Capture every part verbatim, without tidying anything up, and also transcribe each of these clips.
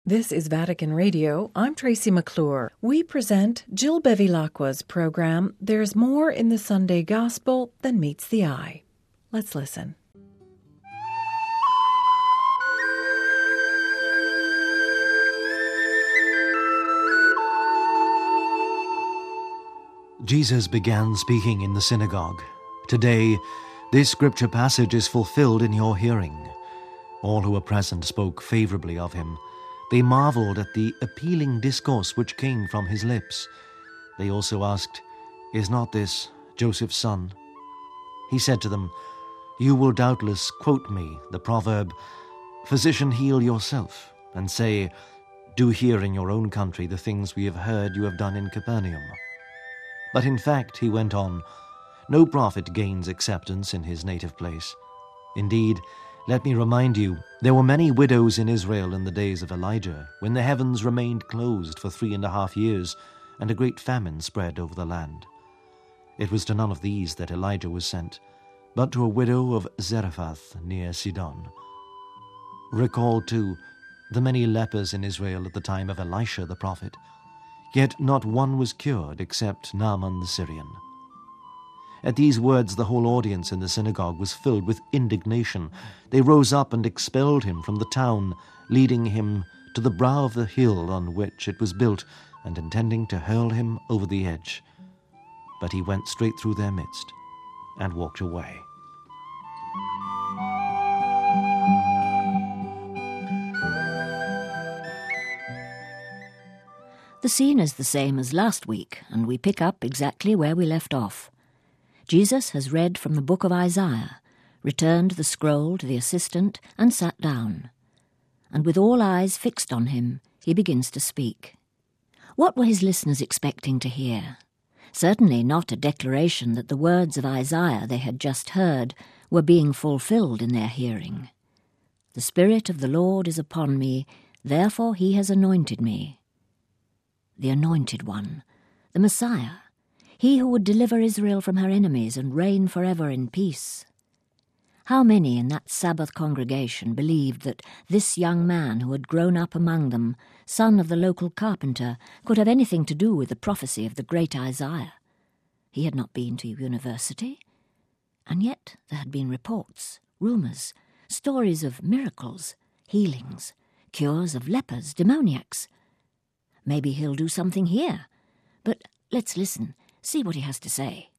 This is Vatican Radio. I'm Tracy McClure. We present Jill Bevilacqua's program, There's More in the Sunday Gospel Than Meets the Eye. Let's listen. Jesus began speaking in the synagogue. Today, this scripture passage is fulfilled in your hearing. All who were present spoke favorably of him. They marveled at the appealing discourse which came from his lips. They also asked, "Is not this Joseph's son?" He said to them, "You will doubtless quote me the proverb, 'Physician, heal yourself,' and say, 'Do here in your own country the things we have heard you have done in Capernaum.' But in fact," he went on, "no prophet gains acceptance in his native place. Indeed, let me remind you, there were many widows in Israel in the days of Elijah, when the heavens remained closed for three and a half years, and a great famine spread over the land. It was to none of these that Elijah was sent, but to a widow of Zarephath near Sidon. Recall, too, the many lepers in Israel at the time of Elisha the prophet, yet not one was cured except Naaman the Syrian." At these words, the whole audience in the synagogue was filled with indignation. They rose up and expelled him from the town, leading him to the brow of the hill on which it was built, and intending to hurl him over the edge. But he went straight through their midst and walked away. The scene is the same as last week, and we pick up exactly where we left off. Jesus has read from the book of Isaiah, returned the scroll to the assistant, and sat down. And with all eyes fixed on him, he begins to speak. What were his listeners expecting to hear? Certainly not a declaration that the words of Isaiah they had just heard were being fulfilled in their hearing. "The Spirit of the Lord is upon me, therefore he has anointed me." The Anointed One, the Messiah, he who would deliver Israel from her enemies and reign forever in peace. How many in that Sabbath congregation believed that this young man who had grown up among them, son of the local carpenter, could have anything to do with the prophecy of the great Isaiah? He had not been to university, and yet there had been reports, rumours, stories of miracles, healings, cures of lepers, demoniacs. Maybe he'll do something here, but let's listen. See what he has to say.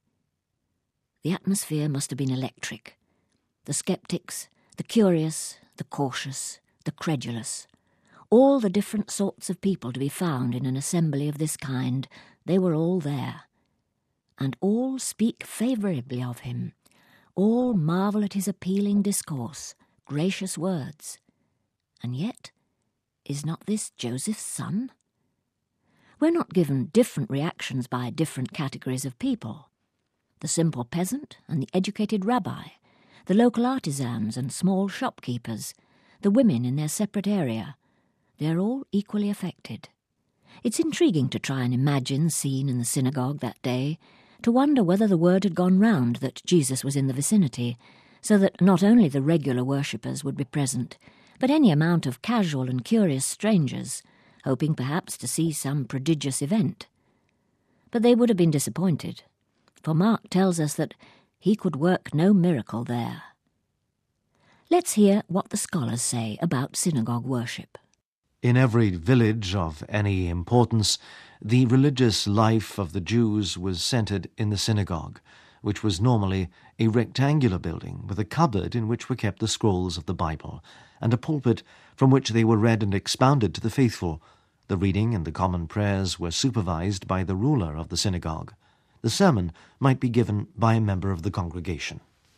The atmosphere must have been electric. The skeptics, the curious, the cautious, the credulous, all the different sorts of people to be found in an assembly of this kind, they were all there. And all speak favourably of him. All marvel at his appealing discourse, gracious words. And yet, is not this Joseph's son? We're not given different reactions by different categories of people. The simple peasant and the educated rabbi, the local artisans and small shopkeepers, the women in their separate area, they're all equally affected. It's intriguing to try and imagine the scene in the synagogue that day, to wonder whether the word had gone round that Jesus was in the vicinity, so that not only the regular worshippers would be present, but any amount of casual and curious strangers, hoping perhaps to see some prodigious event. But they would have been disappointed, for Mark tells us that he could work no miracle there. Let's hear what the scholars say about synagogue worship. In every village of any importance, the religious life of the Jews was centered in the synagogue, which was normally a rectangular building with a cupboard in which were kept the scrolls of the Bible, and a pulpit from which they were read and expounded to the faithful. The reading and the common prayers were supervised by the ruler of the synagogue. The sermon might be given by a member of the congregation.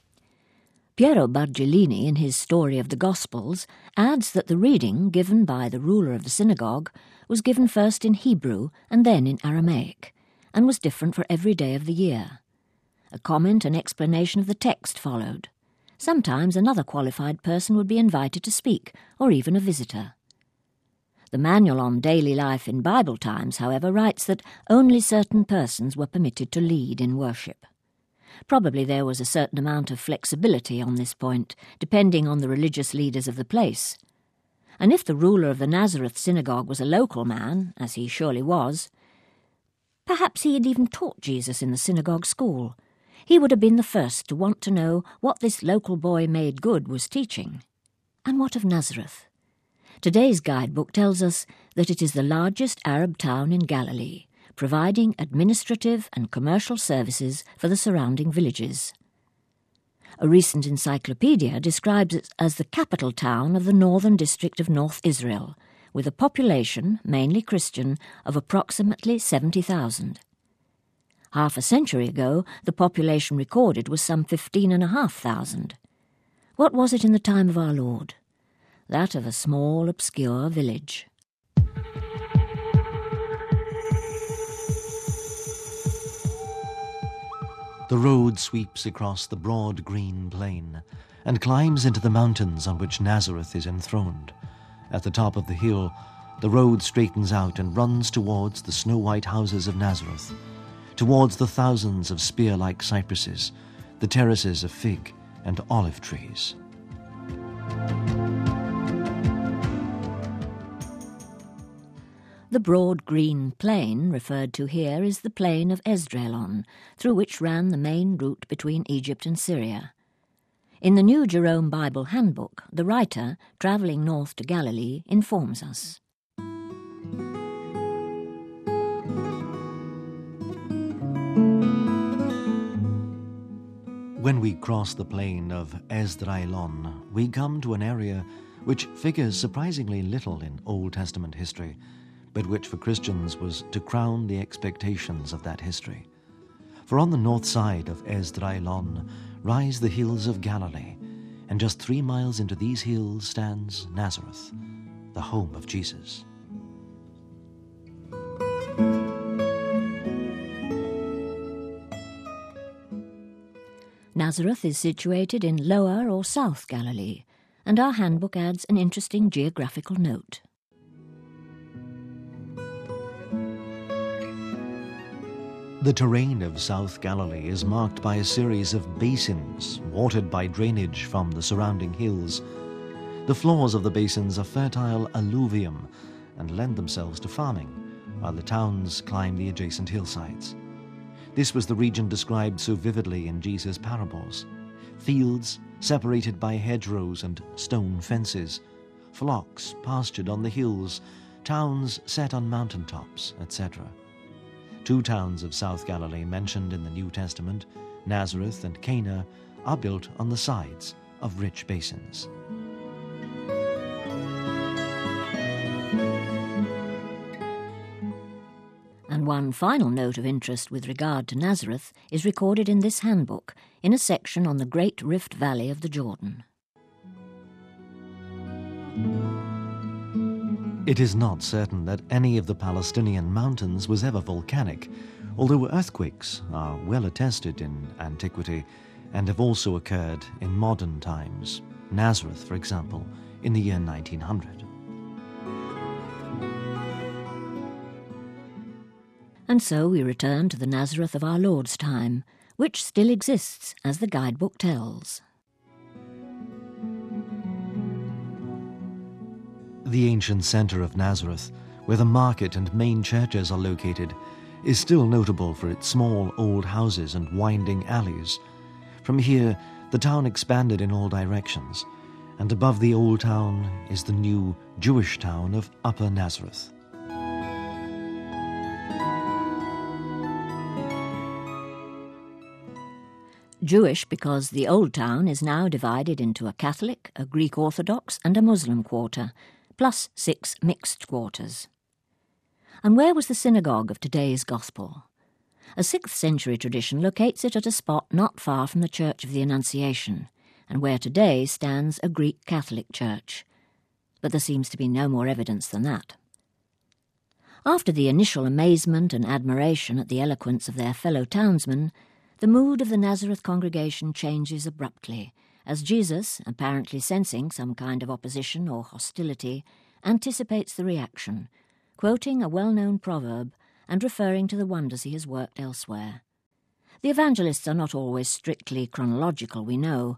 Piero Bargellini, in his Story of the Gospels, adds that the reading given by the ruler of the synagogue was given first in Hebrew and then in Aramaic, and was different for every day of the year. A comment and explanation of the text followed. Sometimes another qualified person would be invited to speak, or even a visitor. The Manual on Daily Life in Bible Times, however, writes that only certain persons were permitted to lead in worship. Probably there was a certain amount of flexibility on this point, depending on the religious leaders of the place. And if the ruler of the Nazareth synagogue was a local man, as he surely was, perhaps he had even taught Jesus in the synagogue school, he would have been the first to want to know what this local boy made good was teaching. And what of Nazareth? Today's guidebook tells us that it is the largest Arab town in Galilee, providing administrative and commercial services for the surrounding villages. A recent encyclopedia describes it as the capital town of the northern district of North Israel, with a population, mainly Christian, of approximately seventy thousand. Half a century ago, the population recorded was some fifteen and a half thousand. What was it in the time of our Lord? That of a small, obscure village. The road sweeps across the broad green plain and climbs into the mountains on which Nazareth is enthroned. At the top of the hill, the road straightens out and runs towards the snow-white houses of Nazareth, towards the thousands of spear-like cypresses, the terraces of fig and olive trees. The broad green plain referred to here is the plain of Esdraelon, through which ran the main route between Egypt and Syria. In the New Jerome Bible Handbook, the writer, travelling north to Galilee, informs us. When we cross the plain of Esdraelon, we come to an area which figures surprisingly little in Old Testament history, but which for Christians was to crown the expectations of that history. For on the north side of Esdraelon rise the hills of Galilee, and just three miles into these hills stands Nazareth, the home of Jesus. Nazareth is situated in Lower or South Galilee, and our handbook adds an interesting geographical note. The terrain of South Galilee is marked by a series of basins watered by drainage from the surrounding hills. The floors of the basins are fertile alluvium and lend themselves to farming, while the towns climb the adjacent hillsides. This was the region described so vividly in Jesus' parables. Fields separated by hedgerows and stone fences, flocks pastured on the hills, towns set on mountaintops, et cetera. Two towns of South Galilee mentioned in the New Testament, Nazareth and Cana, are built on the sides of rich basins. And one final note of interest with regard to Nazareth is recorded in this handbook, in a section on the Great Rift Valley of the Jordan. It is not certain that any of the Palestinian mountains was ever volcanic, although earthquakes are well attested in antiquity and have also occurred in modern times. Nazareth, for example, in the year nineteen hundred. And so we return to the Nazareth of our Lord's time, which still exists, as the guidebook tells. The ancient centre of Nazareth, where the market and main churches are located, is still notable for its small old houses and winding alleys. From here, the town expanded in all directions, and above the old town is the new Jewish town of Upper Nazareth. Jewish because the old town is now divided into a Catholic, a Greek Orthodox and a Muslim quarter, plus six mixed quarters. And where was the synagogue of today's gospel? A sixth century tradition locates it at a spot not far from the Church of the Annunciation, and where today stands a Greek Catholic church. But there seems to be no more evidence than that. After the initial amazement and admiration at the eloquence of their fellow townsmen, the mood of the Nazareth congregation changes abruptly, as Jesus, apparently sensing some kind of opposition or hostility, anticipates the reaction, quoting a well-known proverb and referring to the wonders he has worked elsewhere. The evangelists are not always strictly chronological, we know,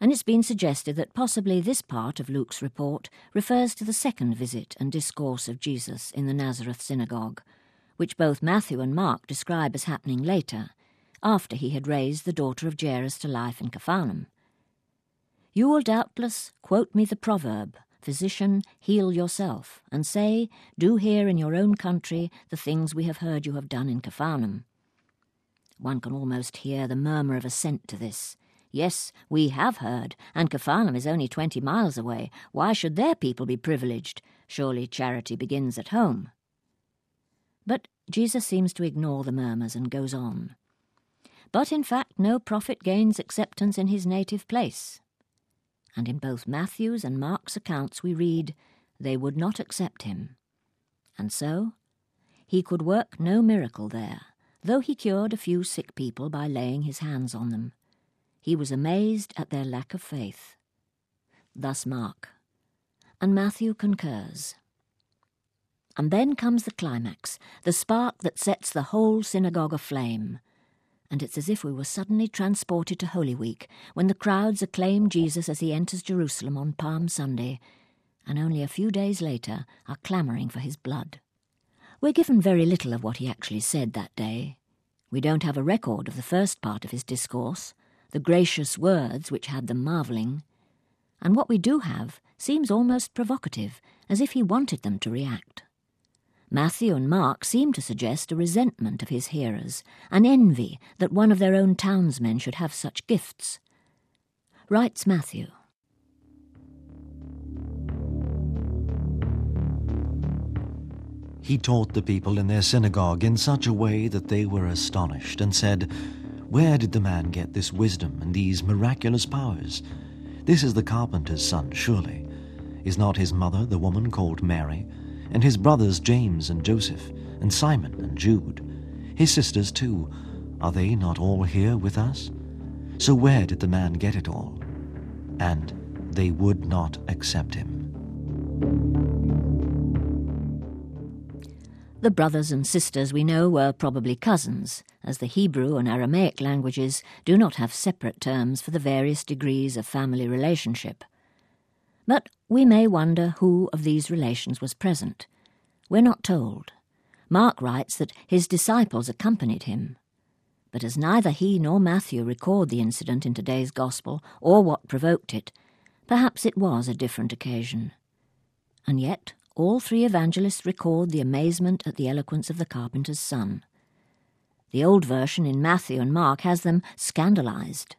and it's been suggested that possibly this part of Luke's report refers to the second visit and discourse of Jesus in the Nazareth synagogue, which both Matthew and Mark describe as happening later, after he had raised the daughter of Jairus to life in Capharnaum. "You will doubtless quote me the proverb, 'Physician, heal yourself,' and say, 'Do here in your own country the things we have heard you have done in Capharnaum.'" One can almost hear the murmur of assent to this. Yes, we have heard, and Capharnaum is only twenty miles away. Why should their people be privileged? Surely charity begins at home. But Jesus seems to ignore the murmurs and goes on. "But in fact no prophet gains acceptance in his native place." And in both Matthew's and Mark's accounts we read, "They would not accept him." And so, he could work no miracle there, though he cured a few sick people by laying his hands on them. He was amazed at their lack of faith. Thus Mark. And Matthew concurs. And then comes the climax, the spark that sets the whole synagogue aflame. And it's as if we were suddenly transported to Holy Week, when the crowds acclaim Jesus as he enters Jerusalem on Palm Sunday, and only a few days later are clamouring for his blood. We're given very little of what he actually said that day. We don't have a record of the first part of his discourse, the gracious words which had them marvelling, and what we do have seems almost provocative, as if he wanted them to react. Matthew and Mark seem to suggest a resentment of his hearers, an envy that one of their own townsmen should have such gifts. Writes Matthew, "He taught the people in their synagogue in such a way that they were astonished, and said, 'Where did the man get this wisdom and these miraculous powers? This is the carpenter's son, surely. Is not his mother the woman called Mary, and his brothers James and Joseph, and Simon and Jude? His sisters too, are they not all here with us? So where did the man get it all?' And they would not accept him." The brothers and sisters we know were probably cousins, as the Hebrew and Aramaic languages do not have separate terms for the various degrees of family relationship. But we may wonder who of these relations was present. We're not told. Mark writes that his disciples accompanied him. But as neither he nor Matthew record the incident in today's Gospel, or what provoked it, perhaps it was a different occasion. And yet all three evangelists record the amazement at the eloquence of the carpenter's son. The old version in Matthew and Mark has them scandalized.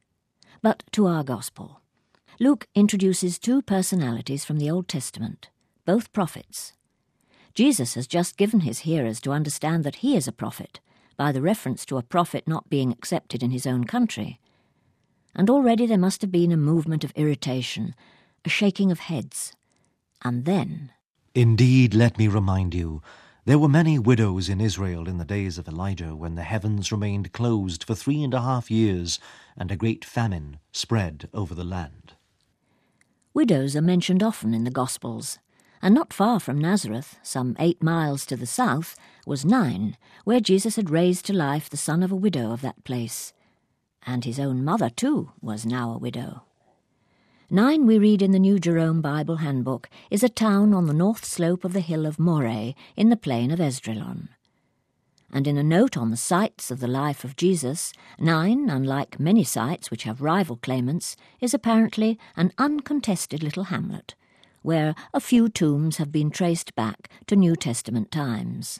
But to our Gospel. Luke introduces two personalities from the Old Testament, both prophets. Jesus has just given his hearers to understand that he is a prophet, by the reference to a prophet not being accepted in his own country. And already there must have been a movement of irritation, a shaking of heads. And then... "Indeed, let me remind you, there were many widows in Israel in the days of Elijah, when the heavens remained closed for three and a half years, and a great famine spread over the land." Widows are mentioned often in the Gospels, and not far from Nazareth, some eight miles to the south, was Nain, where Jesus had raised to life the son of a widow of that place. And his own mother, too, was now a widow. Nain, we read in the New Jerome Bible Handbook, is a town on the north slope of the hill of Moreh in the plain of Esdraelon. And in a note on the sites of the life of Jesus, Nain, unlike many sites which have rival claimants, is apparently an uncontested little hamlet, where a few tombs have been traced back to New Testament times.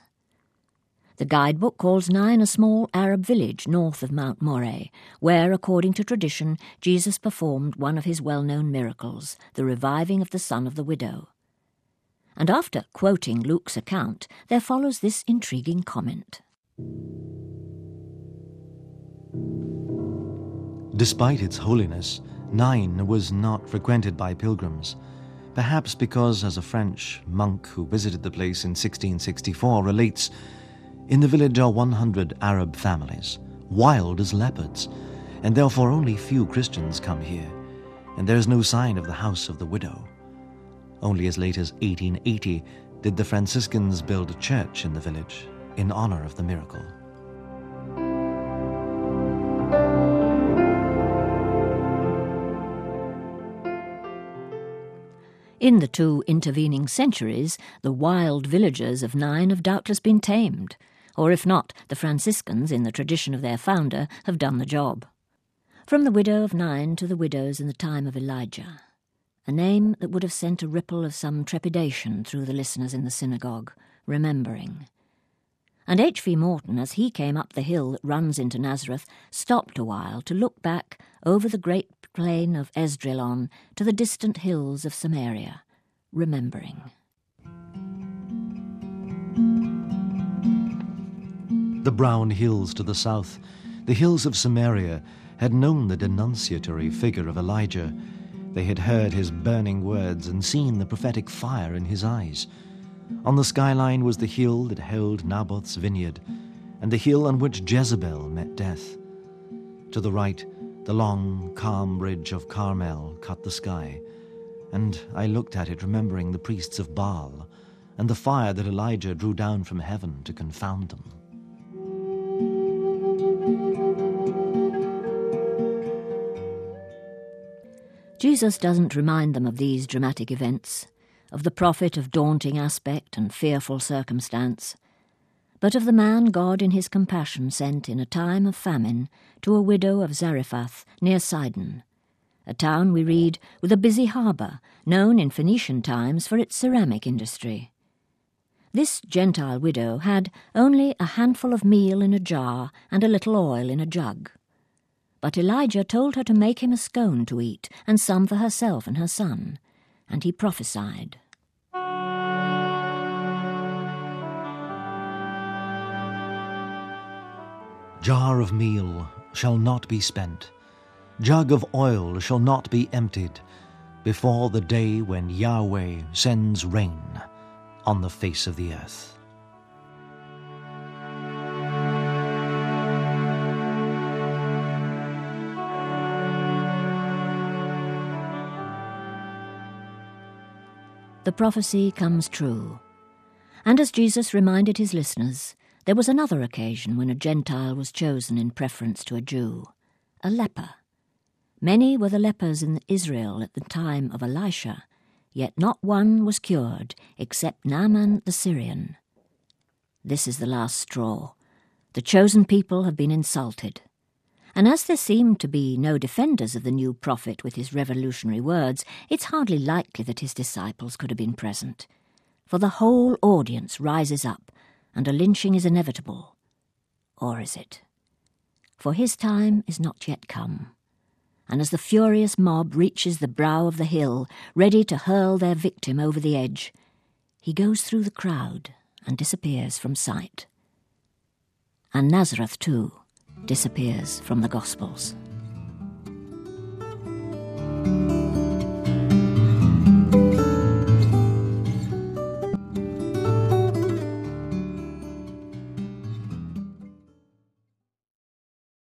The guidebook calls Nain a small Arab village north of Mount Moreh, where, according to tradition, Jesus performed one of his well-known miracles, the reviving of the son of the widow. And after quoting Luke's account, there follows this intriguing comment. Despite its holiness, Nain was not frequented by pilgrims, perhaps because, as a French monk who visited the place in sixteen sixty-four relates, in the village are one hundred Arab families, wild as leopards, and therefore only few Christians come here, and there is no sign of the house of the widow. Only as late as eighteen eighty did the Franciscans build a church in the village in honor of the miracle. In the two intervening centuries, the wild villagers of Nain have doubtless been tamed, or if not, the Franciscans, in the tradition of their founder, have done the job. From the widow of Nain to the widows in the time of Elijah, a name that would have sent a ripple of some trepidation through the listeners in the synagogue, remembering. And H V Morton, as he came up the hill that runs into Nazareth, stopped a while to look back over the great plain of Esdraelon to the distant hills of Samaria, remembering. The brown hills to the south, the hills of Samaria, had known the denunciatory figure of Elijah. They had heard his burning words and seen the prophetic fire in his eyes. On the skyline was the hill that held Naboth's vineyard, and the hill on which Jezebel met death. To the right, the long, calm ridge of Carmel cut the sky, and I looked at it remembering the priests of Baal and the fire that Elijah drew down from heaven to confound them. Jesus doesn't remind them of these dramatic events, of the prophet of daunting aspect and fearful circumstance, but of the man God in his compassion sent in a time of famine to a widow of Zarephath near Sidon, a town, we read, with a busy harbour, known in Phoenician times for its ceramic industry. This Gentile widow had only a handful of meal in a jar and a little oil in a jug. But Elijah told her to make him a scone to eat, and some for herself and her son, and he prophesied. Jar of meal shall not be spent, jug of oil shall not be emptied, before the day when Yahweh sends rain on the face of the earth. The prophecy comes true. And as Jesus reminded his listeners, there was another occasion when a Gentile was chosen in preference to a Jew, a leper. Many were the lepers in Israel at the time of Elisha, yet not one was cured except Naaman the Syrian. This is the last straw. The chosen people have been insulted. And as there seemed to be no defenders of the new prophet with his revolutionary words, it's hardly likely that his disciples could have been present. For the whole audience rises up, and a lynching is inevitable. Or is it? For his time is not yet come. And as the furious mob reaches the brow of the hill, ready to hurl their victim over the edge, he goes through the crowd and disappears from sight. And Nazareth, too, disappears from the Gospels.